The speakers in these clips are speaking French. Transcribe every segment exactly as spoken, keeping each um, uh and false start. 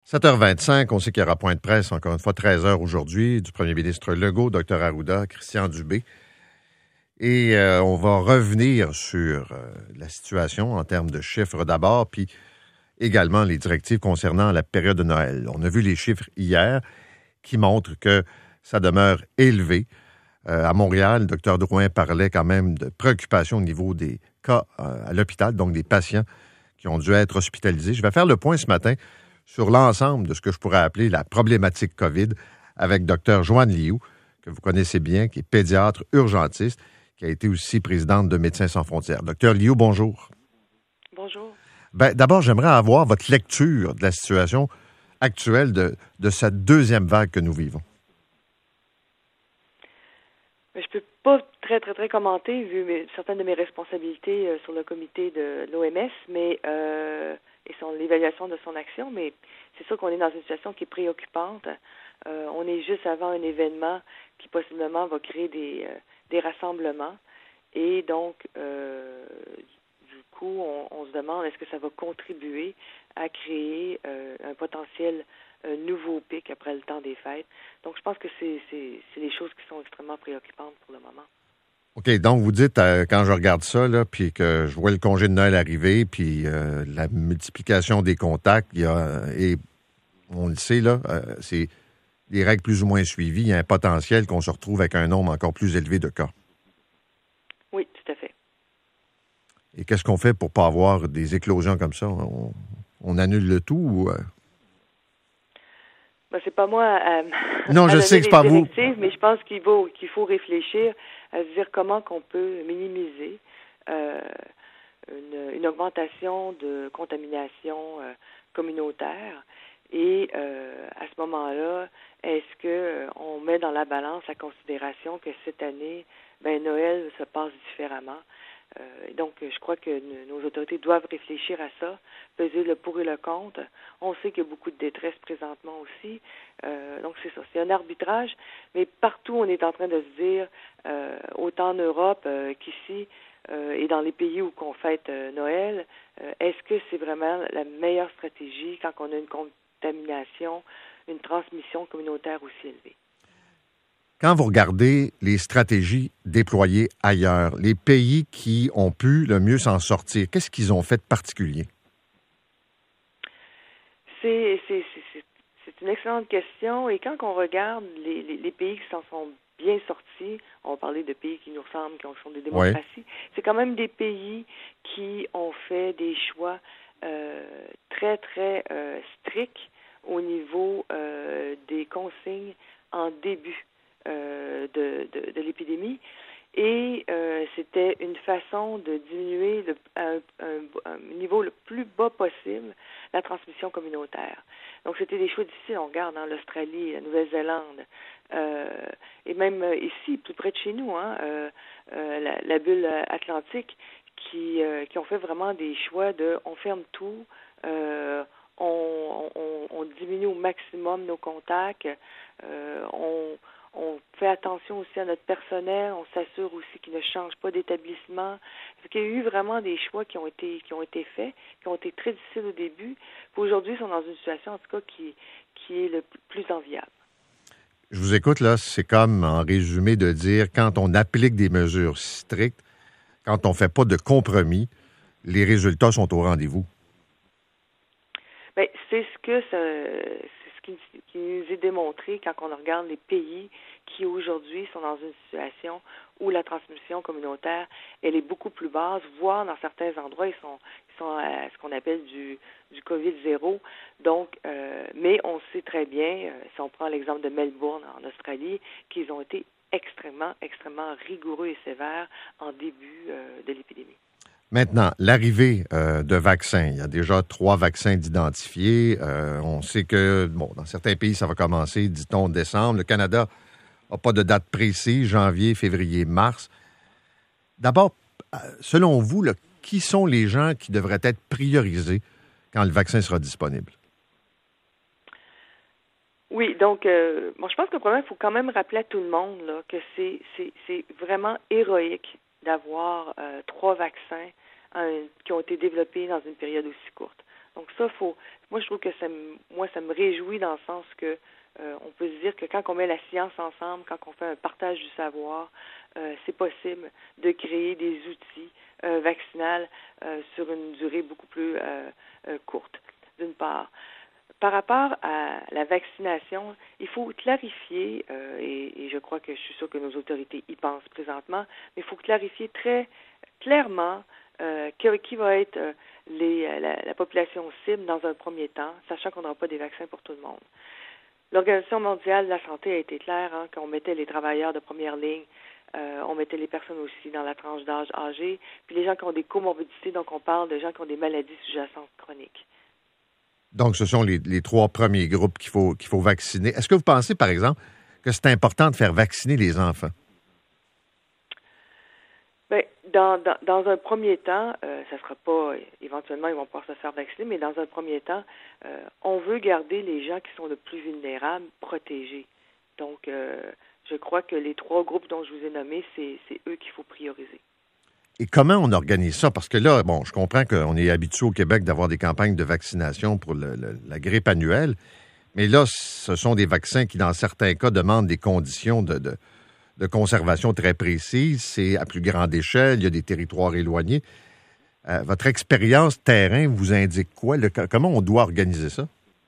sept heures vingt-cinq, on sait qu'il y aura point de presse, encore une fois, treize heures aujourd'hui, du premier ministre Legault, docteur Arruda, Christian Dubé. Et euh, on va revenir sur euh, la situation en termes de chiffres d'abord, puis également les directives concernant la période de Noël. On a vu les chiffres hier qui montrent que ça demeure élevé. Euh, à Montréal, le docteur Drouin parlait quand même de préoccupation au niveau des cas euh, à l'hôpital, donc des patients qui ont dû être hospitalisés. Je vais faire le point ce matin sur l'ensemble de ce que je pourrais appeler la problématique COVID avec docteur Joanne Liu, que vous connaissez bien, qui est pédiatre urgentiste, qui a été aussi présidente de Médecins sans frontières. Docteur Liu, bonjour. Bonjour. Ben, d'abord, j'aimerais avoir votre lecture de la situation actuelle de, de cette deuxième vague que nous vivons. Je peux pas très, très, très commenter, vu mes, certaines de mes responsabilités euh, sur le comité de l'O M S, mais euh, et son l'évaluation de son action, mais c'est sûr qu'on est dans une situation qui est préoccupante. Euh, on est juste avant un événement qui possiblement va créer des, euh, des rassemblements. Et donc, euh, du coup, on, on se demande est-ce que ça va contribuer à créer euh, un potentiel un nouveau pic après le temps des fêtes. Donc, je pense que c'est, c'est, c'est des choses qui sont extrêmement préoccupantes pour le moment. OK, donc vous dites, euh, quand je regarde ça, là, puis que je vois le congé de Noël arriver, puis euh, la multiplication des contacts, il y a, et on le sait, là, euh, c'est des règles plus ou moins suivies, il y a un potentiel qu'on se retrouve avec un nombre encore plus élevé de cas. Oui, tout à fait. Et qu'est-ce qu'on fait pour ne pas avoir des éclosions comme ça? On, on annule le tout ou... Euh... Ben, c'est pas moi à, non, à je donner sais que c'est pas vous. Mais je pense qu'il faut, qu'il faut réfléchir à se dire comment qu'on peut minimiser euh, une, une augmentation de contamination euh, communautaire. Et euh, à ce moment-là, est-ce que euh, on met dans la balance la considération que cette année, ben Noël se passe différemment? Euh, donc, je crois que n- nos autorités doivent réfléchir à ça, peser le pour et le contre. On sait qu'il y a beaucoup de détresse présentement aussi. Euh, donc, c'est ça. C'est un arbitrage. Mais partout, on est en train de se dire, euh, autant en Europe euh, qu'ici, euh, et dans les pays où on fête euh, Noël, euh, est-ce que c'est vraiment la meilleure stratégie quand on a une contamination, une transmission communautaire aussi élevée? Quand vous regardez les stratégies déployées ailleurs, les pays qui ont pu le mieux s'en sortir, qu'est-ce qu'ils ont fait de particulier? C'est, c'est, c'est, c'est, c'est une excellente question. Et quand on regarde les, les, les pays qui s'en sont bien sortis, on va parler de pays qui nous ressemblent, qui sont des démocraties, oui. C'est quand même des pays qui ont fait des choix euh, très, très euh, stricts au niveau euh, des consignes en début euh, de, de, de l'épidémie. Et euh, c'était une façon de diminuer le, à un, un, un niveau le plus bas possible la transmission communautaire. Donc, c'était des choix difficiles. On regarde hein, l'Australie, la Nouvelle-Zélande, euh, et même euh, ici, plus près de chez nous, hein, euh, euh, la, la bulle atlantique, qui, euh, qui ont fait vraiment des choix de on ferme tout, euh, on, on, on diminue au maximum nos contacts, euh, on On fait attention aussi à notre personnel, on s'assure aussi qu'il ne change pas d'établissement. Il y a eu vraiment des choix qui ont été qui ont été faits, qui ont été très difficiles au début. Puis aujourd'hui, ils sont dans une situation, en tout cas, qui, qui est le plus enviable. Je vous écoute, là, c'est comme, en résumé, de dire, quand on applique des mesures strictes, quand on ne fait pas de compromis, les résultats sont au rendez-vous. Bien, c'est ce que ça, c'est ce qui, qui nous est démontré quand on regarde les pays qui aujourd'hui sont dans une situation où la transmission communautaire elle est beaucoup plus basse, voire dans certains endroits ils sont ils sont à ce qu'on appelle du du COVID zéro. Donc, euh, mais on sait très bien, euh, si on prend l'exemple de Melbourne en Australie, qu'ils ont été extrêmement extrêmement rigoureux et sévères en début euh, de l'épidémie. Maintenant, l'arrivée euh, de vaccins. Il y a déjà trois vaccins d'identifiés. Euh, on sait que, bon, dans certains pays, ça va commencer, dit-on, décembre. Le Canada n'a pas de date précise, janvier, février, mars. D'abord, selon vous, là, qui sont les gens qui devraient être priorisés quand le vaccin sera disponible? Oui, donc, euh, bon, je pense que le problème, il faut quand même rappeler à tout le monde là, que c'est, c'est, c'est vraiment héroïque d'avoir euh, trois vaccins euh, qui ont été développés dans une période aussi courte. Donc ça, faut. Moi, je trouve que ça me, moi, ça me réjouit dans le sens que euh, on peut se dire que quand on met la science ensemble, quand on fait un partage du savoir, euh, c'est possible de créer des outils euh, vaccinales euh, sur une durée beaucoup plus euh, euh, courte, d'une part. Par rapport à la vaccination, il faut clarifier, euh, et, et je crois que je suis sûre que nos autorités y pensent présentement, mais il faut clarifier très clairement euh, qui, qui va être euh, les, la, la population cible dans un premier temps, sachant qu'on n'aura pas des vaccins pour tout le monde. L'Organisation mondiale de la santé a été claire, hein, qu'on mettait les travailleurs de première ligne, euh, on mettait les personnes aussi dans la tranche d'âge âgée, puis les gens qui ont des comorbidités, donc on parle de gens qui ont des maladies sous-jacentes chroniques. Donc, ce sont les, les trois premiers groupes qu'il faut, qu'il faut vacciner. Est-ce que vous pensez, par exemple, que c'est important de faire vacciner les enfants? Bien, dans, dans, dans un premier temps, euh, ça ne sera pas, éventuellement, ils vont pouvoir se faire vacciner, mais dans un premier temps, euh, on veut garder les gens qui sont le plus vulnérables protégés. Donc, euh, je crois que les trois groupes dont je vous ai nommés, c'est, c'est eux qu'il faut prioriser. Et comment on organise ça? Parce que là, bon, je comprends qu'on est habitué au Québec d'avoir des campagnes de vaccination pour le, le, la grippe annuelle, mais là, ce sont des vaccins qui, dans certains cas, demandent des conditions de, de, de conservation très précises. C'est à plus grande échelle, il y a des territoires éloignés. Euh, votre expérience terrain vous indique quoi? Le, comment on doit organiser ça?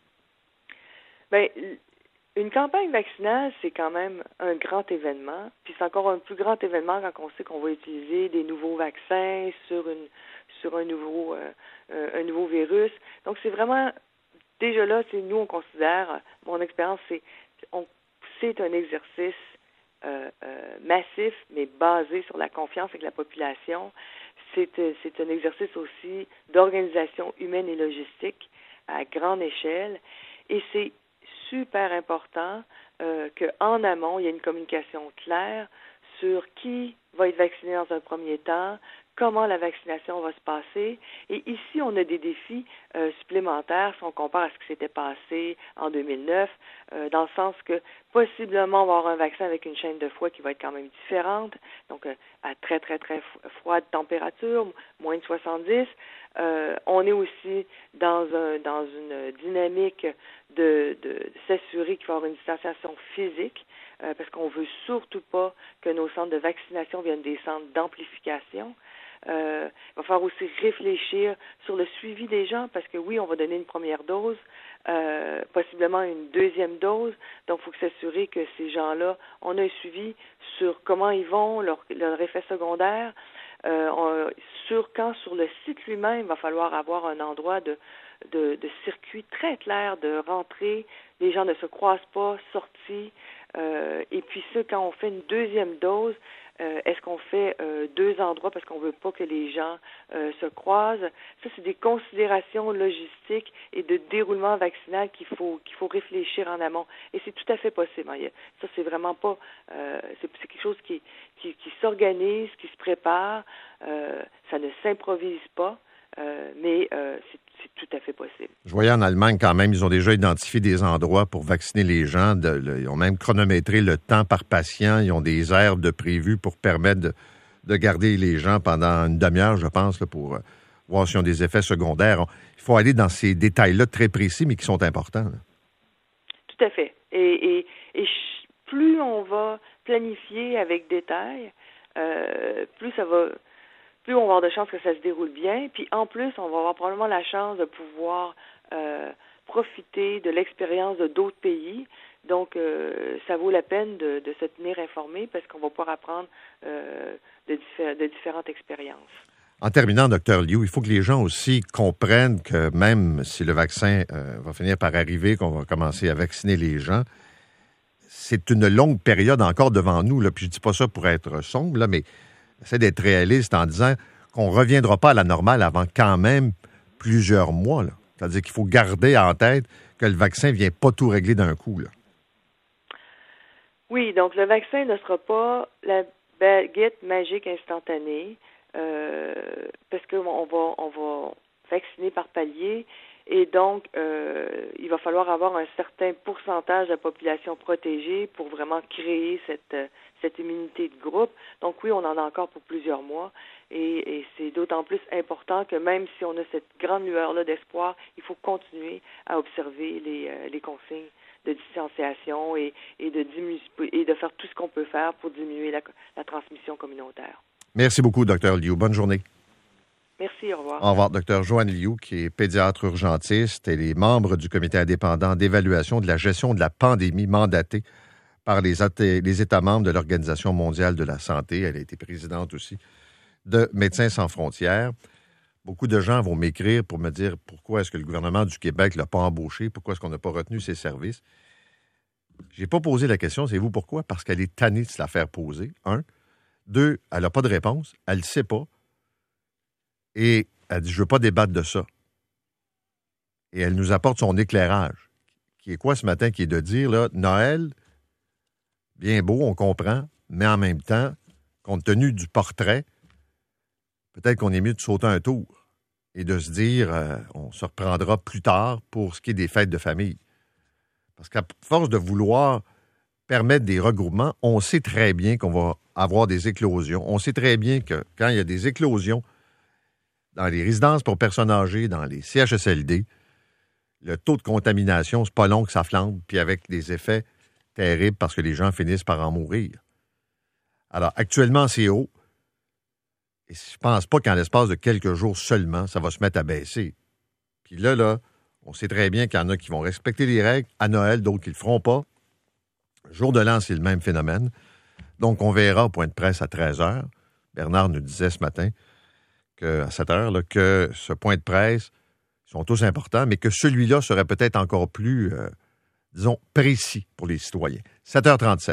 Bien, une campagne vaccinale, c'est quand même un grand événement, puis c'est encore un plus grand événement quand on sait qu'on va utiliser des nouveaux vaccins sur une sur un nouveau euh, un nouveau virus. Donc c'est vraiment déjà là, c'est nous on considère, mon expérience c'est on c'est un exercice euh, euh, massif, mais basé sur la confiance avec la population. C'est c'est un exercice aussi d'organisation humaine et logistique à grande échelle, et c'est super important euh, qu'en amont, il y ait une communication claire sur qui va être vacciné dans un premier temps, comment la vaccination va se passer. Et ici, on a des défis euh, supplémentaires si on compare à ce qui s'était passé en deux mille neuf, euh, dans le sens que possiblement on va avoir un vaccin avec une chaîne de froid qui va être quand même différente, donc euh, à très, très, très froide température, moins de soixante-dix. Euh, on est aussi dans un dans une dynamique de, de, de s'assurer qu'il va y avoir une distanciation physique, euh, parce qu'on veut surtout pas que nos centres de vaccination viennent des centres d'amplification. Euh, il va falloir aussi réfléchir sur le suivi des gens, parce que oui, on va donner une première dose, euh, possiblement une deuxième dose, donc il faut s'assurer que ces gens-là, on a un suivi sur comment ils vont, leur, leur effet secondaire. Euh, on, sur quand sur le site lui-même, il va falloir avoir un endroit de, de, de circuit très clair de rentrée. Les gens ne se croisent pas, sortis. Euh, et puis ça, quand on fait une deuxième dose, euh, est-ce qu'on fait euh, deux endroits parce qu'on veut pas que les gens euh, se croisent? Ça, c'est des considérations logistiques et de déroulement vaccinal qu'il faut qu'il faut réfléchir en amont. Et c'est tout à fait possible. Hein. Ça, c'est vraiment pas euh, c'est, c'est quelque chose qui, qui, qui s'organise, qui se prépare. Euh, ça ne s'improvise pas, euh, mais euh, c'est C'est tout à fait possible. Je voyais en Allemagne quand même, ils ont déjà identifié des endroits pour vacciner les gens. De, le, ils ont même chronométré le temps par patient. Ils ont des aires de prévues pour permettre de, de garder les gens pendant une demi-heure, je pense, là, pour euh, voir s'ils ont des effets secondaires. On, il faut aller dans ces détails-là très précis, mais qui sont importants. Là. Tout à fait. Et, et, et plus on va planifier avec détail, euh, plus ça va... plus on va avoir de chances que ça se déroule bien. Puis en plus, on va avoir probablement la chance de pouvoir euh, profiter de l'expérience de d'autres pays. Donc, euh, ça vaut la peine de, de se tenir informé parce qu'on va pouvoir apprendre euh, de, diffé- de différentes expériences. En terminant, docteur Liu, il faut que les gens aussi comprennent que même si le vaccin euh, va finir par arriver, qu'on va commencer à vacciner les gens, c'est une longue période encore devant nous. Là. Puis je dis pas ça pour être sombre, là, mais c'est d'être réaliste en disant qu'on ne reviendra pas à la normale avant quand même plusieurs mois. Là. C'est-à-dire qu'il faut garder en tête que le vaccin ne vient pas tout régler d'un coup. Là. Oui, donc le vaccin ne sera pas la baguette magique instantanée euh, parce qu'on va, on va vacciner par palier Et donc, euh, il va falloir avoir un certain pourcentage de la population protégée pour vraiment créer cette, cette immunité de groupe. Donc oui, on en a encore pour plusieurs mois. Et, et c'est d'autant plus important que même si on a cette grande lueur-là d'espoir, il faut continuer à observer les, euh, les consignes de distanciation et, et, de diminuer, et de faire tout ce qu'on peut faire pour diminuer la, la transmission communautaire. Merci beaucoup, docteur Liu. Bonne journée. Merci, au revoir. Au revoir, docteur Joanne Liu, qui est pédiatre urgentiste. Elle est membre du comité indépendant d'évaluation de la gestion de la pandémie mandatée par les, les États membres de l'Organisation mondiale de la santé. Elle a été présidente aussi de Médecins sans frontières. Beaucoup de gens vont m'écrire pour me dire pourquoi est-ce que le gouvernement du Québec ne l'a pas embauché, pourquoi est-ce qu'on n'a pas retenu ses services. Je n'ai pas posé la question, savez-vous pourquoi? Parce qu'elle est tannée de se la faire poser, un. Deux, elle n'a pas de réponse, elle ne sait pas. Et elle dit, je ne veux pas débattre de ça. Et elle nous apporte son éclairage, qui est quoi ce matin? Qui est de dire, là, Noël, bien beau, on comprend, mais en même temps, compte tenu du portrait, peut-être qu'on est mieux de sauter un tour et de se dire, euh, on se reprendra plus tard pour ce qui est des fêtes de famille. Parce qu'à force de vouloir permettre des regroupements, on sait très bien qu'on va avoir des éclosions. On sait très bien que quand il y a des éclosions dans les résidences pour personnes âgées, dans les C H S L D, le taux de contamination, c'est pas long que ça flambe, puis avec des effets terribles parce que les gens finissent par en mourir. Alors, actuellement, c'est haut. Et je pense pas qu'en l'espace de quelques jours seulement, ça va se mettre à baisser. Puis là, là, on sait très bien qu'il y en a qui vont respecter les règles à Noël, d'autres qui ne le feront pas. Jour de l'an, c'est le même phénomène. Donc, on verra au point de presse à treize heures. Bernard nous disait ce matin que, à sept heures là, que ce point de presse sont tous importants, mais que celui-là serait peut-être encore plus, euh, disons, précis pour les citoyens. sept heures trente-sept.